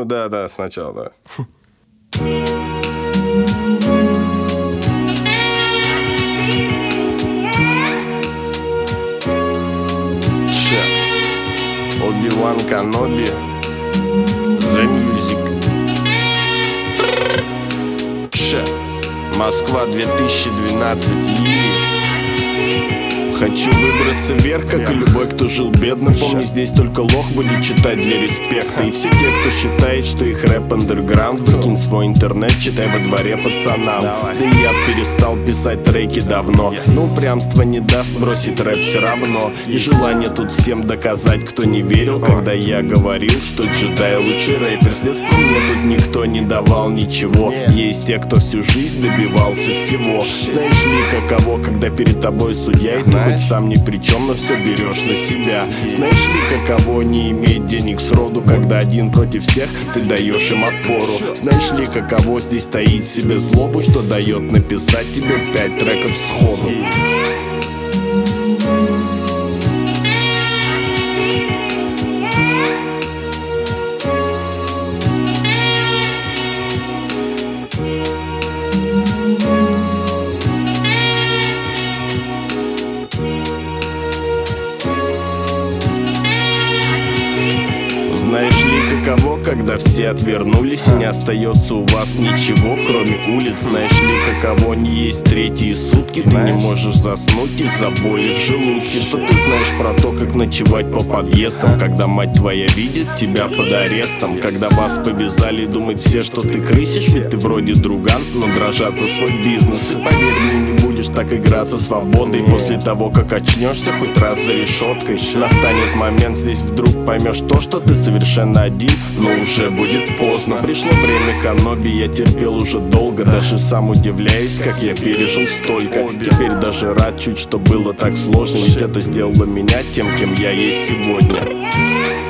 Ну да, сначала, да. Оби-Ван Каноби, The Music. Москва 2012. Хочу выбраться вверх, как и любой, кто жил бедно. Помни, здесь только лох будет читать для респекта. И все те, кто считает, что их рэп андерграунд, выкинь свой интернет, читай во дворе пацанам. Да и я перестал писать треки давно, но упрямство не даст бросить рэп все равно. И желание тут всем доказать, кто не верил, когда я говорил, что джедай лучший рэпер. С детства мне тут никто не давал ничего. Есть те, кто всю жизнь добивался всего. Знаешь ли, каково, когда перед тобой судья, и ты хоть сам ни при чем, но все берешь на себя. Знаешь ли, каково не иметь денег сроду, когда один против всех, ты даешь им отпору. Знаешь ли, каково здесь таить в себе злобу, что дает написать тебе 5 треков сходу. Знаешь ли, каково, когда все отвернулись, и не остается у вас ничего, кроме улиц? Знаешь ли, каково не есть третьи сутки, ты не можешь заснуть из-за боли в желудке? Что ты знаешь про то, как ночевать по подъездам, когда мать твоя видит тебя под арестом? Когда вас повязали, думают все, что ты крысишь, ведь ты вроде друган, но дрожат за свой бизнес. И поверь мне, не будешь так играться свободой. После того, как очнешься хоть раз за решеткой, настанет момент, здесь вдруг поймешь то, что ты совершенно один, но уже будет поздно. Пришло время Каноби, я терпел уже долго, даже сам удивляюсь, как я пережил столько. Теперь даже рад чуть, что было так сложно, ведь это сделало меня тем, кем я есть сегодня.